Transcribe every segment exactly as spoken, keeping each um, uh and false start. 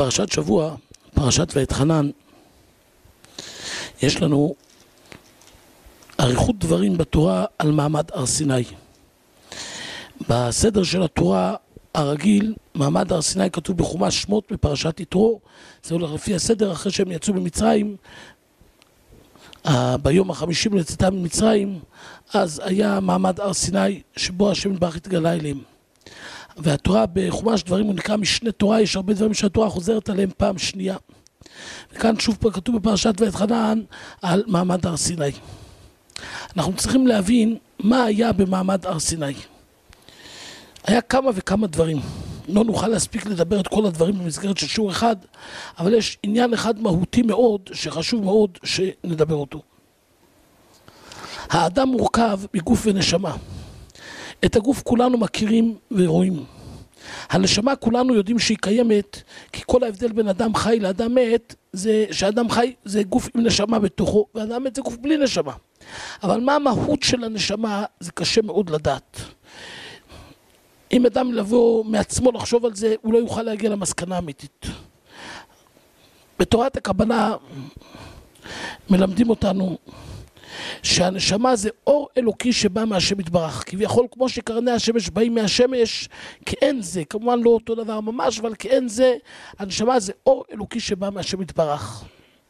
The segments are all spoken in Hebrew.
בפרשת שבוע, פרשת ואתחנן, יש לנו אריכות דברים בתורה על מעמד הר סיני. בסדר של התורה הרגיל, מעמד הר סיני כתוב בחומש שמות בפרשת יתרו. זה הולך לפי הסדר אחרי שהם יצאו במצרים. ביום החמישים לצאתם ממצרים, אז היה מעמד הר סיני שבו השם יתברך התגלה אליהם. והתורה בחומש דברים הוא נקרא משנה תורה, יש הרבה דברים שהתורה חוזרת עליהם פעם שנייה. וכאן שוב פה כתוב בפרשת ואתחנן על מעמד הר סיני. אנחנו צריכים להבין מה היה במעמד הר סיני. היה כמה וכמה דברים. לא נוכל להספיק לדבר את כל הדברים במסגרת של שיעור אחד, אבל יש עניין אחד מהותי מאוד, שחשוב מאוד שנדבר אותו. האדם מורכב מגוף ונשמה. את הגוף כולנו מכירים ורואים. הנשמה כולנו יודעים שהיא קיימת, כי כל ההבדל בין אדם חי לאדם מת, זה שאדם חי זה גוף עם נשמה בתוכו, ואדם מת זה גוף בלי נשמה. אבל מה המהות של הנשמה זה קשה מאוד לדעת. אם אדם לבוא מעצמו לחשוב על זה, הוא לא יוכל להגיע למסקנה האמיתית. בתורת הקבלה מלמדים אותנו שהנשמה זה אור אלוקי שבא מהשם יתברך. כביכול כמו שקרני השמש באים מהשמש, כאין זה, כמובן לא אותו דבר ממש, אבל כאין זה, הנשמה זה אור אלוקי שבא מהשם יתברך.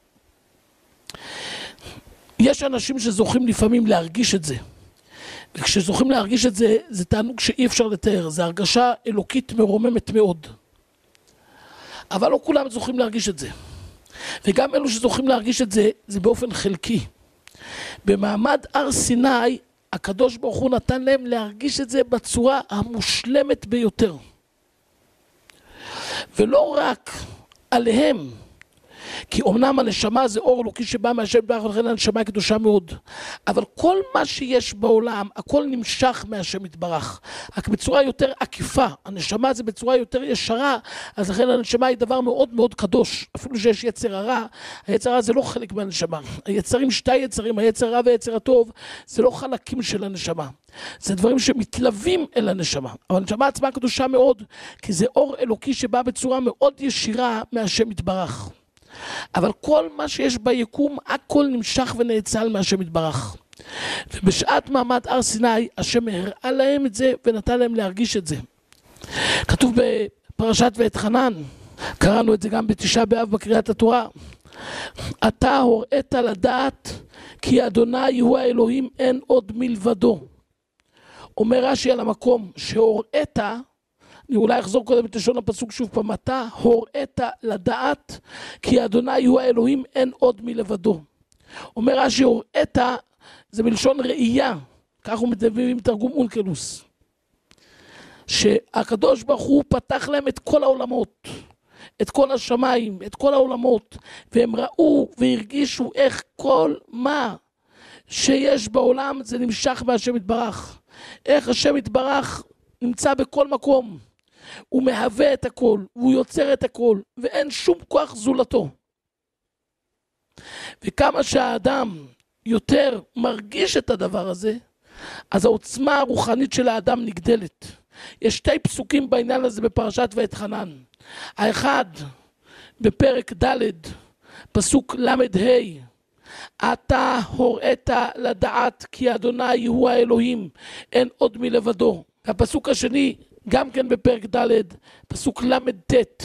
יש אנשים שזוכים לפעמים להרגיש את זה. וכשזוכים להרגיש את זה, זה תענוג שאי אפשר לתאר, זה הרגשה אלוקית מרוממת מאוד. אבל לא כולם זוכים להרגיש את זה. וגם אלו שזוכים להרגיש את זה, זה באופן חלקי. במעמד הר סיני, הקדוש ברוך הוא נתן להם להרגיש את זה בצורה המושלמת ביותר. ולא רק עליהם, כי אומנם הנשמה זה אור אלוקי שבא מהשם יתברך, ולכן הנשמה היא קדושה מאוד. אבל כל מה שיש בעולם, הכל נמשך מהשם יתברך. רק בצורה יותר עקיפה. הנשמה זה בצורה יותר ישרה, אז לכן הנשמה היא דבר מאוד מאוד קדוש. אפילו שיש יצר הרע, היצר הרע זה לא חלק מהנשמה. היצרים, שתי יצרים, היצר הרע והיצר הטוב, זה לא חלקים של הנשמה. זה דברים שמתלווים אל הנשמה. אבל הנשמה עצמה קדושה מאוד, כי זה אור אלוקי שבא בצורה מאוד ישירה מהשם יתברך. אבל כל מה שיש ביקום, הכל נמשך ונאצל מהשם יתברך. ובשעת מעמד הר סיני, השם הראה להם את זה ונתן להם להרגיש את זה. כתוב בפרשת ואתחנן, קראנו את זה גם בתשעה באב בקריאת התורה, אתה הוראת לדעת כי אדוני הוא האלוהים, אין עוד מלבדו. אומר רש"י על המקום שהוראת, אני אולי אחזור קודם את לשון הפסוק שוב פעם, אתה הוראת לדעת כי אדוני הוא האלוהים, אין עוד מלבדו. אומר רש"י הוראת זה מלשון ראייה, כך הוא מדברים תרגום אונקלוס, שהקדוש ברוך הוא פתח להם את כל העולמות, את כל השמיים, את כל העולמות, והם ראו והרגישו איך כל מה שיש בעולם זה נמשך מהשם יתברך, איך השם יתברך נמצא בכל מקום, הוא מהווה את הכל, הוא יוצר את הכל, ואין שום כוח זולתו. וכמה שהאדם יותר מרגיש את הדבר הזה, אז העוצמה הרוחנית של האדם נגדלת. יש שתי פסוקים בעניין הזה בפרשת ואתחנן. האחד בפרק ד' פסוק למד ה', אתה הוראת לדעת כי אדוני הוא האלוהים, אין עוד מלבדו. הפסוק השני גם כן בפרק ד' פסוק למד ט',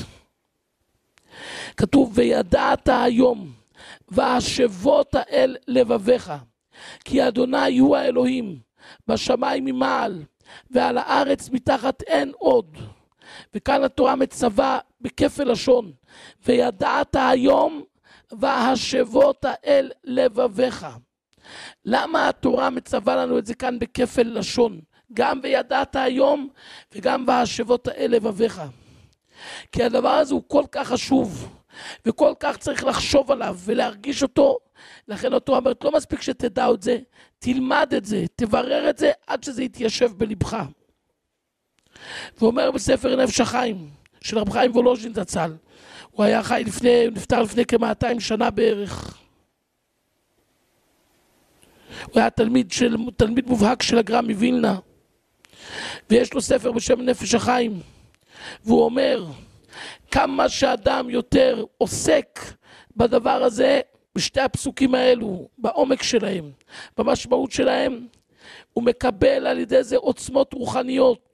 כתוב וידעת היום והשבות אל לבביך כי אדוני הוא האלוהים, בשמיים ממעל ועל הארץ מתחת אין עוד. וכאן התורה מצווה בכפל לשון, וידעת היום והשבות אל לבביך. למה התורה מצווה לנו את זה כאן בכפל לשון? גם וידעת היום וגם והשבות אל לבביך. כי הדבר הזה הוא כל כך חשוב וכל כך צריך לחשוב עליו ולהרגיש אותו. לכן התורה אומרת לא מספיק שתדע את זה, תלמד את זה, תברר את זה עד שזה יתיישב בלבך. ואומר בספר נפש החיים של רב חיים וולוז'ין זצ"ל, הוא היה חי לפני, הוא נפטר לפני כ-מאתיים שנה בערך. הוא היה תלמיד, של, תלמיד מובהק של הגר"א מווילנה, ויש לו ספר בשם נפש החיים, והוא אומר כמה שאדם יותר עוסק בדבר הזה, בשתי הפסוקים האלו, בעומק שלהם, במשמעות שלהם, הוא מקבל על ידי זה עוצמות רוחניות.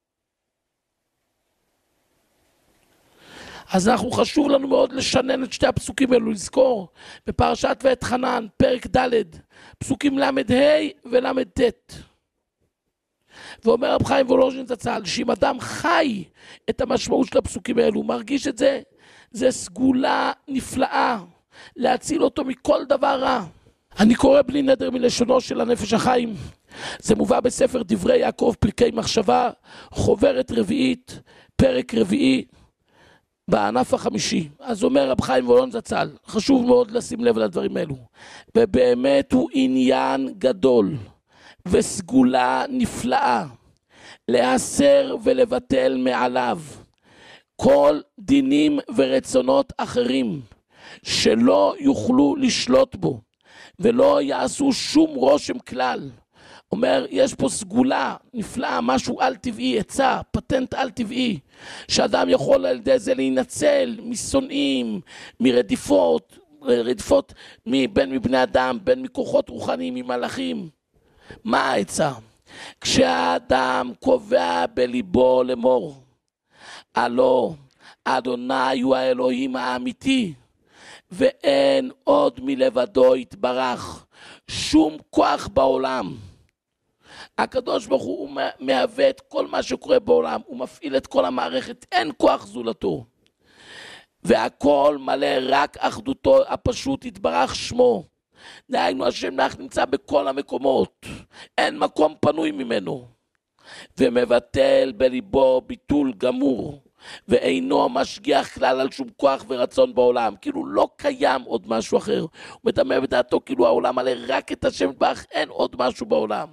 אז אנחנו חשוב לנו מאוד לשנן את שתי הפסוקים האלו, לזכור בפרשת ואת חנן, פרק ד', פסוקים למד ה' ולמד ט'. ואומר רב חיים וולוז'ין זצ"ל, שאם אדם חי את המשמעות של הפסוקים האלו, מרגיש את זה, זה סגולה נפלאה, להציל אותו מכל דבר רע. אני קורא בלי נדר מלשונו של הנפש החיים. זה מובא בספר דברי יעקב פרקי מחשבה, חוברת רביעית, פרק רביעי, בענף החמישי. אז אומר רב חיים וולוז'ין זצ"ל, חשוב מאוד לשים לב לדברים האלו. ובאמת הוא עניין גדול וסגולה נפלאה להסר ולבטל מעליו כל דינים ורצונות אחרים שלא יוכלו לשלוט בו ולא יעשו שום רושם כלל. אומר, יש פה סגולה נפלאה, משהו על טבעי, עצה, פטנט על טבעי, שאדם יכול על ידי זה להינצל משונאים, מרדיפות, רדיפות בין מבני אדם, בין מכוחות רוחניים, ממלאכים. מה העצה? כשהאדם קובע בליבו לאמור, הלא אדוני הוא האלוהים האמיתי, ואין עוד מלבדו יתברך שום כוח בעולם. הקדוש ברוך הוא מהווה את כל מה שקורה בעולם, הוא מפעיל את כל המערכת, אין כוח זולתו. והכל מלא רק אחדותו הפשוט יתברך שמו. דהיינו השם לך נמצא בכל המקומות, אין מקום פנוי ממנו. ומבטל בליבו ביטול גמור, ואינו משגיח כלל על שום כוח ורצון בעולם, כאילו לא קיים עוד משהו אחר. הוא מדמה בדעתו כאילו העולם מלא רק את השם יתברך, אין עוד משהו בעולם.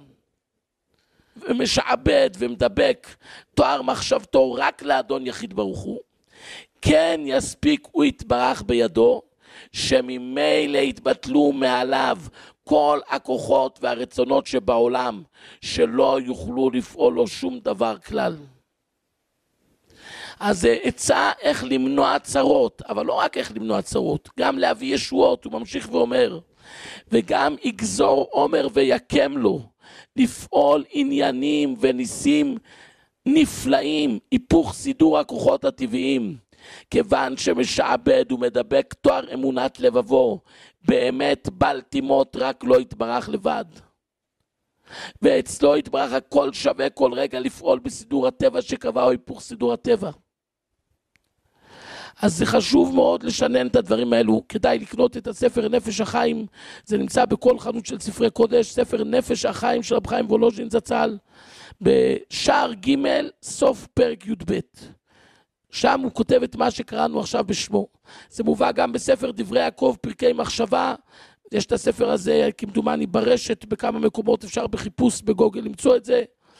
ומשעבד ומדבק תואר מחשבתו רק לאדון יחיד ברוך הוא. כן יספיק הוא יתברך בידו, שממילא יתבטלו מעליו כל הכוחות והרצונות שבעולם, שלא יוכלו לפעול לו שום דבר כלל. אז זה עצה איך למנוע צרות, אבל לא רק איך למנוע צרות, גם להביא ישועות. הוא ממשיך ואומר, וגם יגזור עומר ויקם לו, לפעול עניינים וניסים נפלאים, היפוך סידור הכוחות הטבעיים, כיוון שמשעבד ומדבק תואר אמונת לבבו, באמת בל תימות רק לא יתברך לבד. ואצלו יתברך הכל שווה כל רגע לפעול בסידור הטבע שקבע או היפוך סידור הטבע. אז זה חשוב מאוד לשנן את הדברים האלו. כדאי לקנות את הספר נפש החיים, זה נמצא בכל חנות של ספרי קודש, ספר נפש החיים של רב חיים וולוז'ין זצ"ל, בשער ג' סוף פרק י"ב. שם הוא כותב את מה שקראנו עכשיו בשמו. זה מובא גם בספר דברי יעקב פרקי מחשבה, יש את הספר הזה כמדומני ברשת בכמה מקומות, אפשר בחיפוש בגוגל למצוא את זה.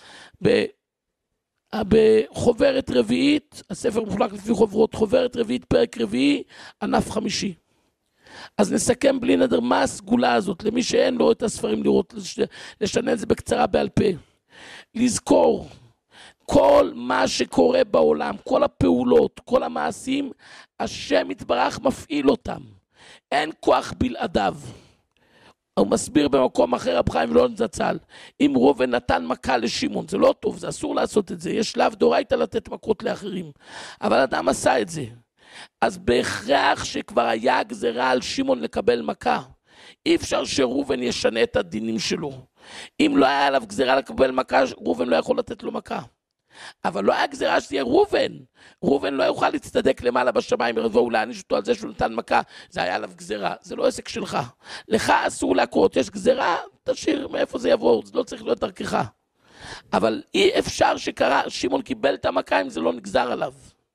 בחוברת רביעית, הספר מחולק לפי חוברות, חוברת רביעית פרק רביעי, ענף חמישי. אז נסכם בלי נדר מה הסגולה הזאת, למי שאין לו את הספרים לראות, לשנן את זה בקצרה בעל פה. לזכור, כל מה שקורה בעולם, כל הפעולות, כל המעשים, השם יתברך מפעיל אותם. אין כוח בלעדיו. הוא מסביר במקום אחר רב חיים וולוז'ין זצ"ל, אם ראובן נתן מכה לשמעון, זה לא טוב, זה אסור לעשות את זה, יש שלב דאורייתא לתת מכות לאחרים, אבל אדם עשה את זה. אז בהכרח שכבר היה גזרה על שמעון לקבל מכה, אי אפשר שראובן ישנה את הדינים שלו. אם לא היה עליו גזרה לקבל מכה, ראובן לא יכול לתת לו מכה. אבל לא היה גזירה שתהיה ראובן. ראובן לא יוכל להצטדק למעלה בשמיים, יבואו להעניש אותו על זה שהוא נתן מכה, זה היה עליו גזירה, זה לא עסק שלך. לך אסור להכות, יש גזירה, תשאיר מאיפה זה יבוא, זה לא צריך להיות דרכך. אבל אי אפשר שקרה, שמעון קיבל את המכה אם זה לא נגזר עליו.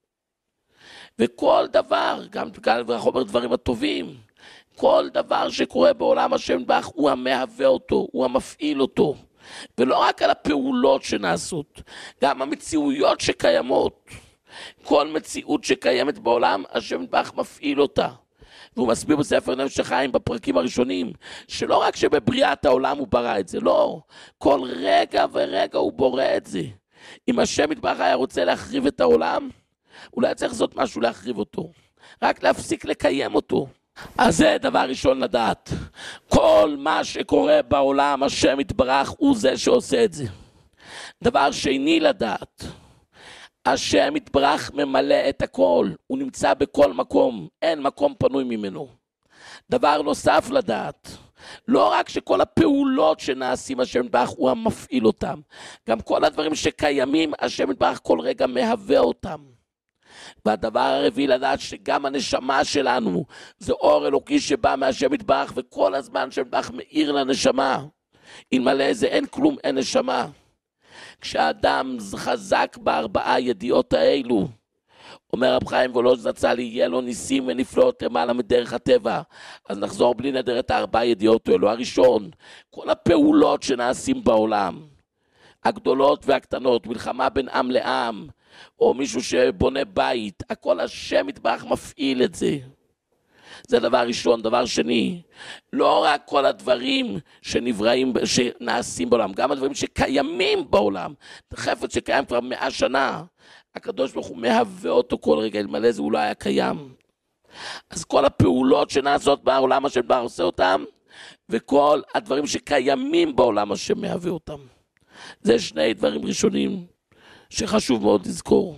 וכל דבר, גם כאן וחומר דברים הטובים, כל דבר שקורה בעולם השם יתברך, הוא המהווה אותו, הוא המפעיל אותו. ולא רק על הפעולות שנעשות, גם המציאויות שקיימות. כל מציאות שקיימת בעולם, השם יתברך מפעיל אותה. והוא מסביר בספר נפש החיים בפרקים הראשונים, שלא רק שבבריאת העולם הוא ברא את זה, לא. כל רגע ורגע הוא בורא את זה. אם השם יתברך היה רוצה להחריב את העולם, אולי צריך לעשות משהו להחריב אותו, רק להפסיק לקיים אותו. אז זה דבר ראשון לדעת. כל מה שקורה בעולם, השם יתברך הוא זה שעושה את זה. דבר שני לדעת, השם יתברך ממלא את הכל, הוא נמצא בכל מקום, אין מקום פנוי ממנו. דבר נוסף לדעת, לא רק שכל הפעולות שנעשים השם יתברך הוא המפעיל אותם, גם כל הדברים שקיימים השם יתברך כל רגע מהווה אותם. והדבר הרביעי לדעת שגם הנשמה שלנו זה אור אלוקי שבא מהשם יתברך, וכל הזמן השם יתברך מאיר לנשמה. אלמלא זה אין כלום, אין נשמה. כשאדם חזק בארבעה ידיעות האלו, אומר רב חיים וולוז'ין זצ"ל, יהיה לו ניסים ונפלאות למעלה מדרך הטבע. אז נחזור בלי נדר את הארבעה ידיעות האלו. הראשון, כל הפעולות שנעשים בעולם, הגדולות והקטנות, מלחמה בין עם לעם, או מישהו שבונה בית, הכל השם יתברך מפעיל את זה. זה דבר ראשון. דבר שני, לא רק כל הדברים שנבראים, שנעשים בעולם, גם הדברים שקיימים בעולם. חפץ שקיים כבר מאה שנה, הקדוש ברוך הוא מהווה אותו כל רגע, אלמלא זה הוא לא היה קיים. אז כל הפעולות שנעשות בעולם השם יתברך עושה אותם, וכל הדברים שקיימים בעולם השם מהווה אותם. זה שני דברים ראשונים שחשוב מאוד לזכור.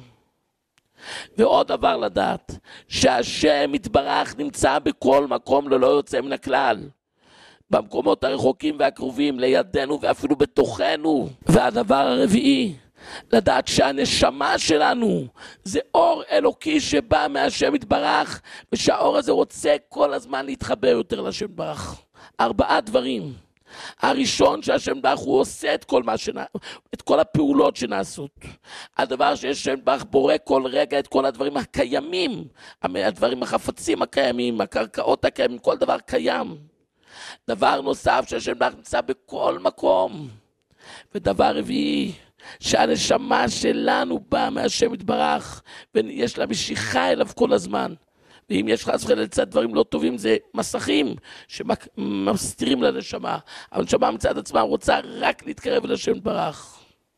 ועוד דבר לדעת, שהשם יתברך נמצא בכל מקום ללא יוצא מן הכלל. במקומות הרחוקים והקרובים, לידינו ואפילו בתוכנו. והדבר הרביעי, לדעת שהנשמה שלנו זה אור אלוקי שבא מהשם יתברך, ושהאור הזה רוצה כל הזמן להתחבר יותר לשם יתברך. ארבעה דברים. הראשון שהשם יתברך הוא עושה את כל מה שנע... את כל הפעולות שנעשות. הדבר שהשם יתברך בורא כל רגע את כל הדברים הקיימים, הדברים החפצים הקיימים, הקרקעות הקיימים, כל דבר קיים. דבר נוסף שהשם יתברך נמצא בכל מקום. ודבר רביעי, שהנשמה שלנו באה מהשם יתברך, ויש לה משיכה אליו כל הזמן. ואם יש חס וחלילה לצד דברים לא טובים, זה מסכים שמסתירים לנשמה. הנשמה מצד עצמה רוצה רק להתקרב לשם יתברך.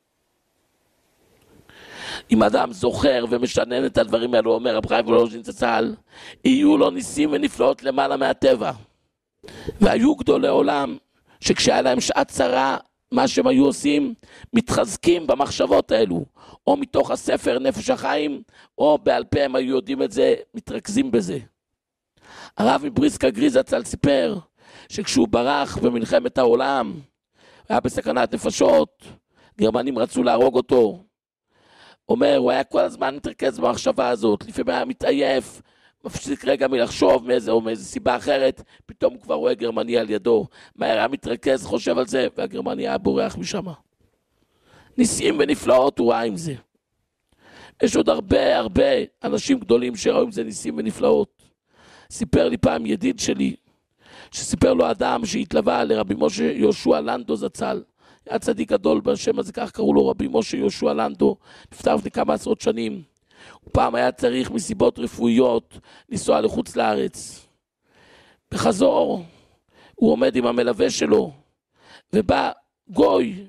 אם אדם זוכר ומשנן את הדברים האלו, אומר רב חיים וולוז'ין זצ"ל, יהיו לו ניסים ונפלאות למעלה מהטבע. והיו גדולי עולם שכשהיה להם שעת צרה, מה שהם היו עושים, מתחזקים במחשבות האלו, או מתוך הספר נפש החיים, או בעל פה הם היו יודעים את זה, מתרכזים בזה. הרב מבריסקה גריז זצ"ל סיפר, שכשהוא ברח במלחמת העולם, היה בסכנת נפשות, גרמנים רצו להרוג אותו, אומר, הוא היה כל הזמן מתרכז במחשבה הזאת, לפעמים היה מתעייף, מפסיק רגע מלחשוב מאיזה או מאיזה סיבה אחרת, פתאום הוא כבר רואה גרמני על ידו, מהר היה מתרכז, חושב על זה, והגרמני היה בורח משם. ניסים ונפלאות הוא ראה עם זה. יש עוד הרבה הרבה אנשים גדולים שראו עם זה ניסים ונפלאות. סיפר לי פעם ידיד שלי, שסיפר לו אדם שהתלווה לרבי משה יהושע לנדו זצ"ל, היה צדיק גדול בשם הזה, כך קראו לו רבי משה יהושע לנדו, נפטר לפני כמה עשרות שנים. הוא פעם היה צריך מסיבות רפואיות לנסוע לחוץ לארץ. בחזור הוא עומד עם המלווה שלו, ובא גוי,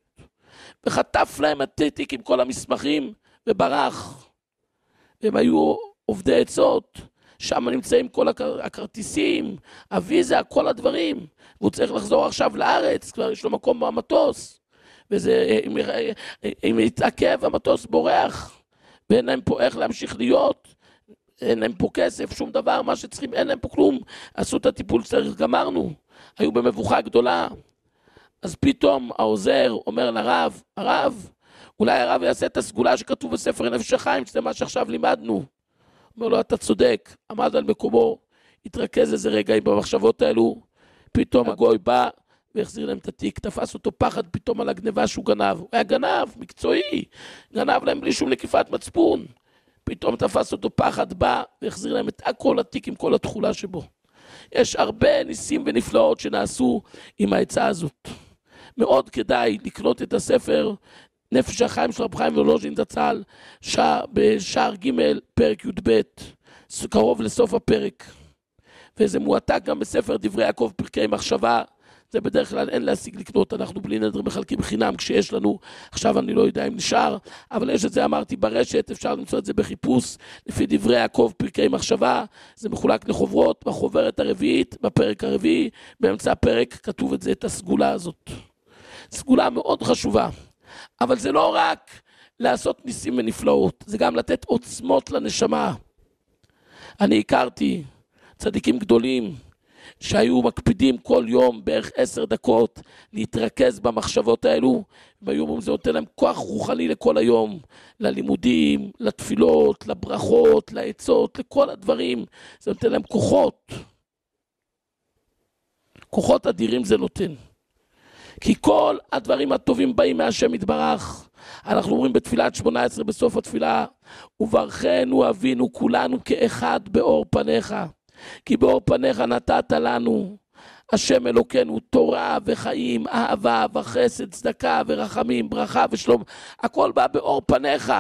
וחטף להם התיק עם כל המסמכים, וברח. הם היו עובדי עצות, שם נמצאים כל הכרטיסים, הוויזה, כל הדברים, והוא צריך לחזור עכשיו לארץ, כבר יש לו מקום במטוס, וזה, אם, אם יתעכב המטוס בורח, ואין להם פה איך להמשיך להיות, אין להם פה כסף, שום דבר, מה שצריכים, אין להם פה כלום, עשו את הטיפול שצריך, גמרנו, היו במבוכה גדולה. אז פתאום העוזר אומר לרב, הרב, אולי הרב יעשה את הסגולה שכתוב בספר נפש החיים, שזה מה שעכשיו לימדנו. אומר לו, אתה צודק, עמד על מקומו, התרכז איזה רגעים במחשבות האלו, פתאום הגוי בא והחזיר להם את התיק, תפס אותו פחד פתאום על הגניבה שהוא גנב, הוא היה גנב, מקצועי, גנב להם בלי שום נקיפת מצפון, פתאום תפס אותו פחד, בא והחזיר להם את הכל התיק עם כל התחולה שבו. יש הרבה ניסים ונפלאות שנעשו עם העצה הזאת. מאוד כדאי לקנות את הספר נפש החיים של רב חיים וולוז'ין זצ"ל, בשער ג' פרק י"ב, קרוב לסוף הפרק. וזה מועתק גם בספר דברי יעקב פרקי מחשבה, זה בדרך כלל אין להשיג לקנות, אנחנו בלי נדר מחלקים חינם כשיש לנו, עכשיו אני לא יודע אם נשאר, אבל יש את זה, אמרתי, ברשת, אפשר למצוא את זה בחיפוש, לפי דברי יעקב פרקי מחשבה, זה מחולק לחוברות, בחוברת הרביעית, בפרק הרביעי, באמצע הפרק כתוב את זה, את הסגולה הזאת. סגולה מאוד חשובה, אבל זה לא רק לעשות ניסים ונפלאות, זה גם לתת עוצמות לנשמה. אני הכרתי צדיקים גדולים שהיו מקפידים כל יום בערך עשר דקות להתרכז במחשבות האלו, והיו אומרים זה נותן להם כוח רוחני לכל היום, ללימודים, לתפילות, לברכות, לעצות, לכל הדברים, זה נותן להם כוחות. כוחות אדירים זה נותן. כי כל הדברים הטובים באים מהשם יתברך. אנחנו אומרים בתפילת שמונה עשרה בסוף התפילה, וברכנו אבינו כולנו כאחד באור פניך, כי באור פניך נתת לנו השם אלוקינו תורה וחיים, אהבה וחסד, צדקה ורחמים, ברכה ושלום, הכל בא באור פניך.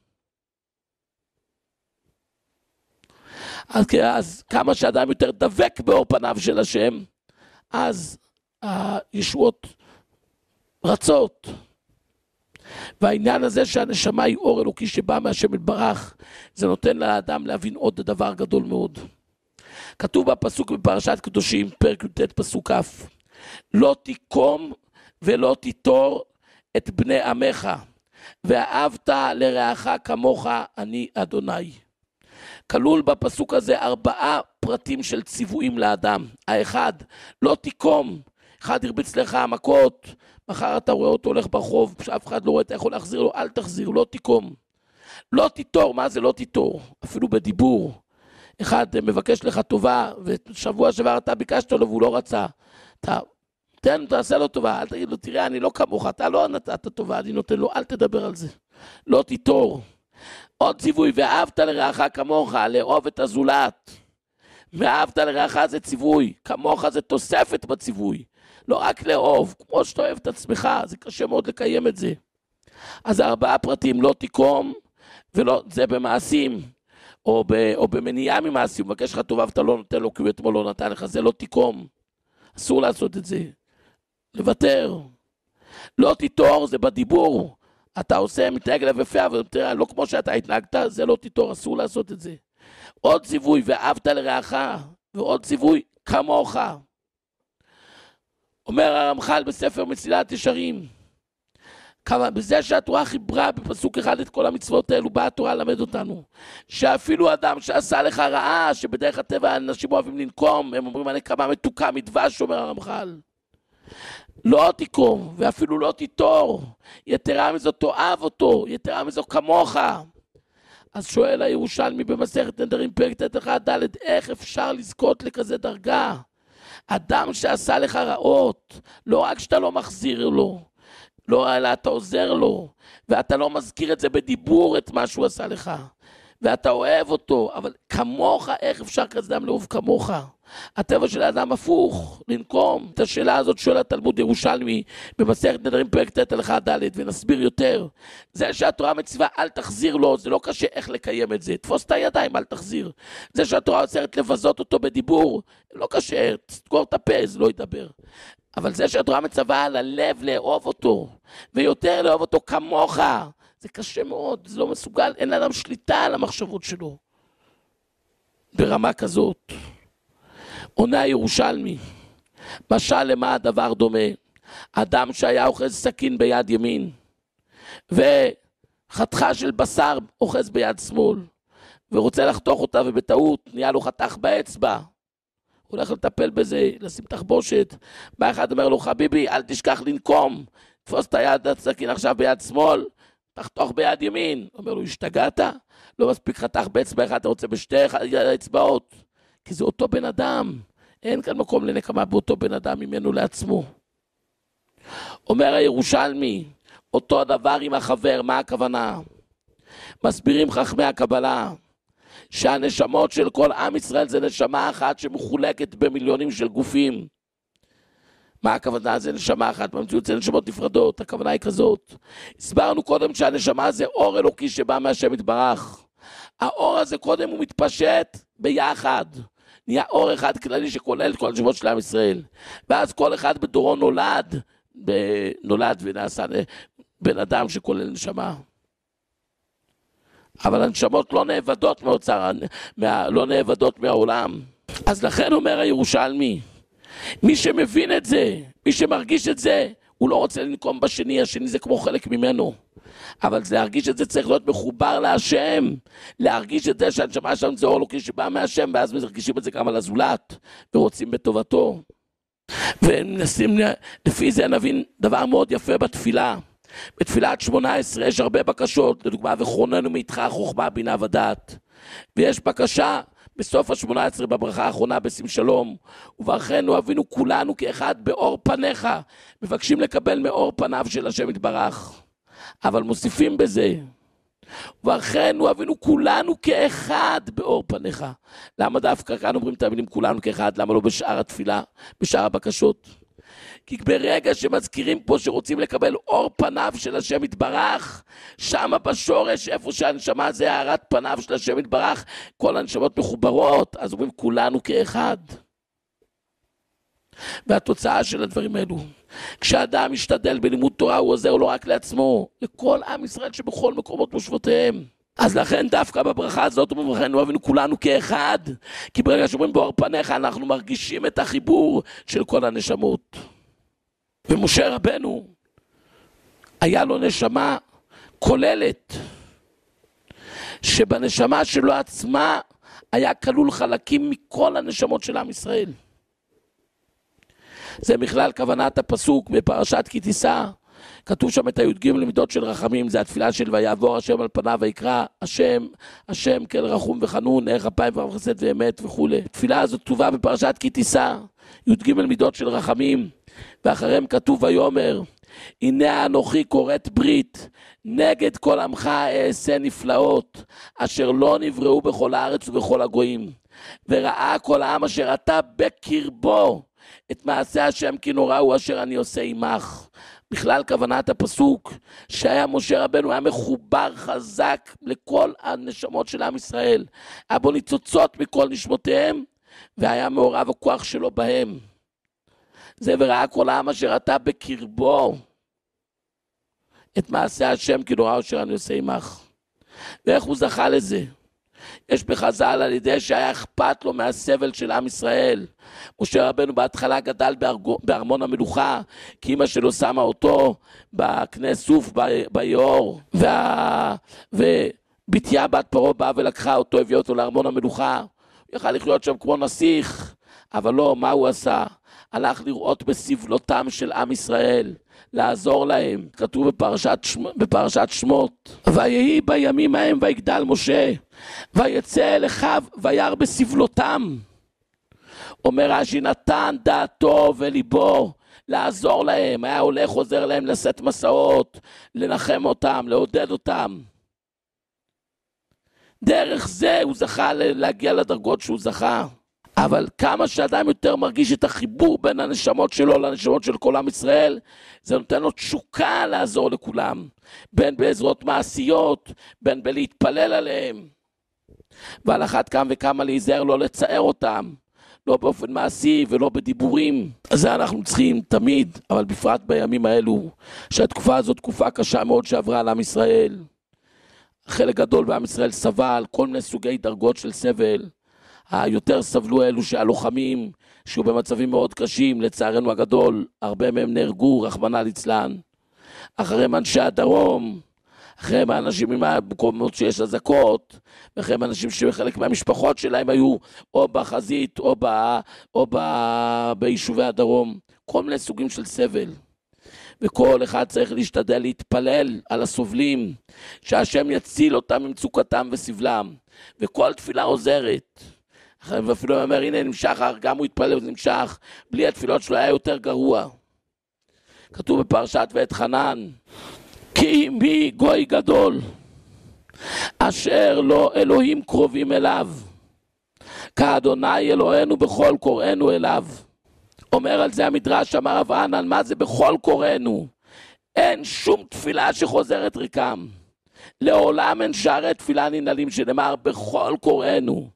אז, אז כמה שאדם יותר דבק באור פניו של השם, אז הישועות רצות. והעניין הזה שהנשמה היא אור אלוקי שבא מהשם יתברך, זה נותן לאדם להבין עוד דבר גדול מאוד. כתוב בפסוק בפרשת קדושים, פרק י"ט פסוק כ', לא תיקום ולא תיטור את בני עמך, ואהבת לרעך כמוך אני אדוני. כלול בפסוק הזה ארבעה פרטים של ציוויים לאדם. האחד, לא תיקום, אחד הרביץ לך מכות, מחר אתה רואה אותו הולך ברחוב, שאף אחד לא רואה, אתה יכול להחזיר לו, אל תחזיר, לא תיקום. לא תיטור, מה זה לא תיטור? אפילו בדיבור. אחד מבקש לך טובה, ושבוע שעבר אתה ביקשת לו והוא לא רצה. אתה, תן, תעשה לו טובה, אל תגיד לו, תראה, אני לא כמוך, אתה לא נתת טובה, אני נותן לו, אל תדבר על זה. לא תיטור. עוד ציווי, ואהבת לרעך כמוך, לאהוב את הזולת. ואהבת לרעך זה ציווי, כמוך זה תוספת בציווי. לא רק לאהוב, כמו שאתה אוהב את עצמך, זה קשה מאוד לקיים את זה. אז ארבעה פרטים, לא תיקום, ולא, זה במעשים, או, ב, או במניעה ממעשים, הוא מבקש לך טובה ואתה לא נותן לו, כי הוא אתמול לא נתן לך, זה לא תיקום. אסור לעשות את זה. לוותר. לא תיטור, זה בדיבור. אתה עושה, מתנהג לב יפה, אבל תראה, לא כמו שאתה התנהגת, זה לא תיטור, אסור לעשות את זה. עוד ציווי, ואהבת לרעך, ועוד ציווי, כמוך. אומר הרמח"ל בספר מסילת ישרים, בזה שהתורה חיברה בפסוק אחד את כל המצוות האלו, באה התורה למד אותנו, שאפילו אדם שעשה לך רעה, שבדרך הטבע אנשים אוהבים לנקום, הם אומרים, אני כמה מתוקה מדבש, אומר הרמח"ל. לא תיקום, ואפילו לא תיטור, יתרה מזאת תאהב אותו, יתרה מזאת כמוך. אז שואל הירושלמי במסכת נדרים פרק ט' אחד ד', איך אפשר לזכות לכזה דרגה? אדם שעשה לך רעות, לא רק שאתה לא מחזיר לו, לא אלא אתה עוזר לו, ואתה לא מזכיר את זה בדיבור את מה שהוא עשה לך, ואתה אוהב אותו, אבל כמוך, איך אפשר כזה אדם לאהוב כמוך? הטבע של האדם הפוך, לנקום. את השאלה הזאת שואל התלמוד ירושלמי במסכת נדרים פרק ט' אחד ד', ונסביר יותר. זה שהתורה מציבה אל תחזיר לו, זה לא קשה איך לקיים את זה, תפוס את הידיים, אל תחזיר. זה שהתורה עוצרת לבזות אותו בדיבור, לא קשה, תסגור את הפה, זה לא ידבר. אבל זה שהתורה מצווה על הלב לאהוב אותו, ויותר לאהוב אותו כמוך, זה קשה מאוד, זה לא מסוגל, אין לאדם שליטה על המחשבות שלו. ברמה כזאת. עונה הירושלמי, משל למה הדבר דומה? אדם שהיה אוחז סכין ביד ימין, וחתיכה של בשר אוחז ביד שמאל, ורוצה לחתוך אותה, ובטעות נהיה לו חתך באצבע. הוא הולך לטפל בזה, לשים תחבושת. בא אחד אומר לו, חביבי, אל תשכח לנקום, תפוס את היד הסכין עכשיו ביד שמאל, תחתוך ביד ימין. אומר לו, השתגעת? לא מספיק חתך באצבע אחד, אתה רוצה בשתי האצבעות. כי זה אותו בן אדם, אין כאן מקום לנקמה באותו בן אדם ממנו לעצמו. אומר הירושלמי, אותו הדבר עם החבר, מה הכוונה? מסבירים חכמי הקבלה, שהנשמות של כל עם ישראל זה נשמה אחת שמחולקת במיליונים של גופים. מה הכוונה? זה נשמה אחת, במציאות זה נשמות נפרדות, הכוונה היא כזאת. הסברנו קודם שהנשמה זה אור אלוקי שבא מהשם יתברך. האור הזה קודם הוא מתפשט ביחד. נהיה אור אחד כללי שכולל את כל הנשמות של עם ישראל. ואז כל אחד בדורו נולד, נולד ונעשה בן אדם שכולל נשמה. אבל הנשמות לא נאבדות מאוצר, מה, לא נאבדות מהעולם. אז לכן אומר הירושלמי, מי שמבין את זה, מי שמרגיש את זה, הוא לא רוצה לנקום בשני, השני זה כמו חלק ממנו. אבל זה להרגיש את זה צריך להיות מחובר להשם, להרגיש את זה שהנשמה שם זה אור אלוקי שבא מהשם, ואז מרגישים את זה גם על הזולת, ורוצים בטובתו. ונשים, לפי זה נבין דבר מאוד יפה בתפילה. בתפילת שמונה עשרה יש הרבה בקשות, לדוגמה, וכרוננו מאיתך חוכמה בינה ודעת. ויש בקשה בסוף ה-שמונה עשרה בברכה האחרונה בשים שלום, וברכנו אבינו כולנו כאחד באור פניך, מבקשים לקבל מאור פניו של השם יתברך. אבל מוסיפים בזה, וברכנו אבינו כולנו כאחד באור פניך. למה דווקא כאן אומרים את המילים כולנו כאחד? למה לא בשאר התפילה, בשאר הבקשות? כי ברגע שמזכירים פה שרוצים לקבל אור פניו של השם יתברך, שם בשורש, איפה שהנשמה זה הארת פניו של השם יתברך, כל הנשמות מחוברות, אז אומרים כולנו כאחד. והתוצאה של הדברים האלו, כשאדם משתדל בלימוד תורה, הוא עוזר לא רק לעצמו, לכל עם ישראל שבכל מקומות מושבותיהם. אז לכן דווקא בברכה הזאת ובברכנו אבינו כולנו כאחד, כי ברגע שאומרים באור פניך אנחנו מרגישים את החיבור של כל הנשמות. ומשה רבנו היה לו נשמה כוללת, שבנשמה שלו עצמה היה כלול חלקים מכל הנשמות של עם ישראל. זה בכלל כוונת הפסוק בפרשת כי תישא, כתוב שם את הי"ג למידות של רחמים, זה התפילה של ויעבור השם על פניו ויקרא השם, השם כן רחום וחנון, נערך אפיים ורב חסד ואמת וכו'. התפילה הזאת כתובה בפרשת כי תישא, י"ג מידות של רחמים, ואחריהם כתוב ויאמר, הנה אנוכי כורת ברית, נגד כל עמך אעשה נפלאות, אשר לא נבראו בכל הארץ ובכל הגויים. וראה כל העם אשר אתה בקרבו, את מעשה השם כי נורא הוא אשר אני עושה עמך. בכלל כוונת הפסוק שהיה משה רבנו היה מחובר חזק לכל הנשמות של עם ישראל, היה בו ניצוצות מכל נשמותיהם, והיה מעורב הכוח שלו בהם. זה וראה כל העם אשר אתה בקרבו, את מעשה השם כי נורא הוא אשר אני עושה עמך. ואיך הוא זכה לזה? יש בחז"ל על ידי שהיה אכפת לו מהסבל של עם ישראל. משה רבנו בהתחלה גדל בארמון המלוכה, כי אמא שלו שמה אותו בקנה סוף ביאור, וה... ובתיה בת פרעה באה ולקחה אותו, הביאה אותו לארמון המלוכה. הוא יכל לחיות שם כמו נסיך, אבל לא, מה הוא עשה? הלך לראות בסבלותם של עם ישראל, לעזור להם. כתוב בפרשת, בפרשת שמות, ויהי בימים ההם ויגדל משה, ויצא אל אחיו וירא בסבלותם. אומר רש"י, נתן דעתו וליבו לעזור להם, היה הולך עוזר להם לשאת מסעות, לנחם אותם, לעודד אותם. דרך זה הוא זכה להגיע לדרגות שהוא זכה. אבל כמה שאדם יותר מרגיש את החיבור בין הנשמות שלו לנשמות של כל עם ישראל, זה נותן לו תשוקה לעזור לכולם, בין בעזרות מעשיות, בין בלהתפלל עליהם, ועל אחת כמה וכמה להיזהר לא לצער אותם, לא באופן מעשי ולא בדיבורים. אז זה אנחנו צריכים תמיד, אבל בפרט בימים האלו, שהתקופה הזאת תקופה קשה מאוד שעברה על עם ישראל. חלק גדול בעם ישראל סבל, כל מיני סוגי דרגות של סבל. היותר סבלו אלו שהלוחמים, שהיו במצבים מאוד קשים, לצערנו הגדול, הרבה מהם נהרגו, רחמנא ליצלן. אחריהם אנשי הדרום, אחריהם האנשים עם המקומות שיש אזעקות, ואחריהם אנשים שחלק מהמשפחות שלהם היו או בחזית או, ב, או ב, ביישובי הדרום. כל מיני סוגים של סבל. וכל אחד צריך להשתדל להתפלל על הסובלים, שהשם יציל אותם ממצוקתם וסבלם. וכל תפילה עוזרת. ואפילו אומר, הנה נמשך, גם הוא התפלל ונמשך, בלי התפילות שלו היה יותר גרוע. כתוב בפרשת ואת חנן, כי מי גוי גדול, אשר לא אלוהים קרובים אליו, כאדוני אלוהינו בכל קוראינו אליו. אומר על זה המדרש, אמר רב ענן, מה זה בכל קוראינו? אין שום תפילה שחוזרת ריקם. לעולם אין שערי תפילה ננעלים, שנאמר בכל קוראינו.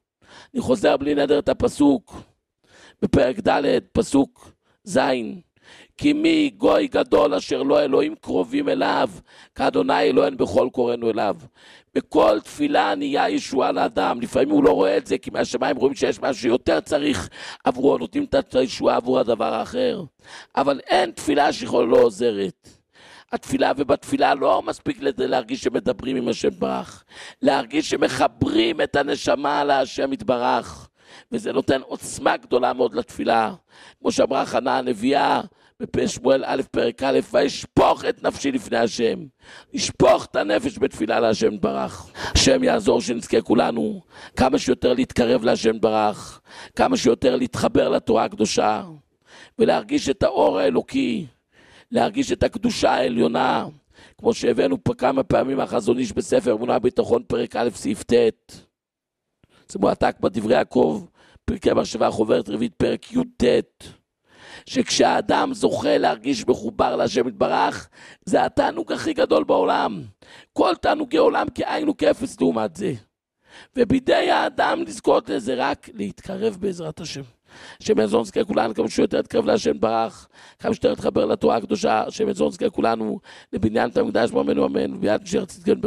אני חוזר בלי נדר את הפסוק, בפרק ד' פסוק זין, כי מי גוי גדול אשר לא אלוהים קרובים אליו, כאדוני אלוהינו בכל קוראנו אליו. בכל תפילה נהיה ישועה לאדם. לפעמים הוא לא רואה את זה, כי מהשמיים רואים שיש משהו שיותר צריך עבורו, נותנים את הישועה עבור הדבר האחר. אבל אין תפילה שיכולה לא עוזרת. התפילה, ובתפילה לא מספיק להרגיש שמדברים עם השם יתברך, להרגיש שמחברים את הנשמה להשם יתברך, וזה נותן עוצמה גדולה מאוד לתפילה. כמו שאמרה חנה הנביאה בפרק א' פרק א', וישפוך את נפשי לפני השם. לשפוך את הנפש בתפילה להשם יתברך. השם יעזור שנזכה כולנו כמה שיותר להתקרב להשם יתברך, כמה שיותר להתחבר לתורה הקדושה, ולהרגיש את האור האלוקי, להרגיש את הקדושה העליונה, כמו שהבאנו פה כמה פעמים החזון איש בספר אמונה וביטחון פרק א' סעיף ט'. זה מועתק בדברי יעקב, פרקי מחשבה חוברת רביעית פרק י"ט, שכשהאדם זוכה להרגיש מחובר להשם יתברך, זה התענוג הכי גדול בעולם. כל תענוגי עולם כאין וכאפס לעומת זה. ובידי האדם לזכות לזה רק להתקרב בעזרת השם. השם יעזור נזכה כולנו כמה שיותר להתקרב להשם יתברך, כמה שיותר להתחבר לתורה הקדושה. השם יעזור נזכה כולנו לבניין בית המקדש, אמן ואמן, וביאת משיח צדקנו.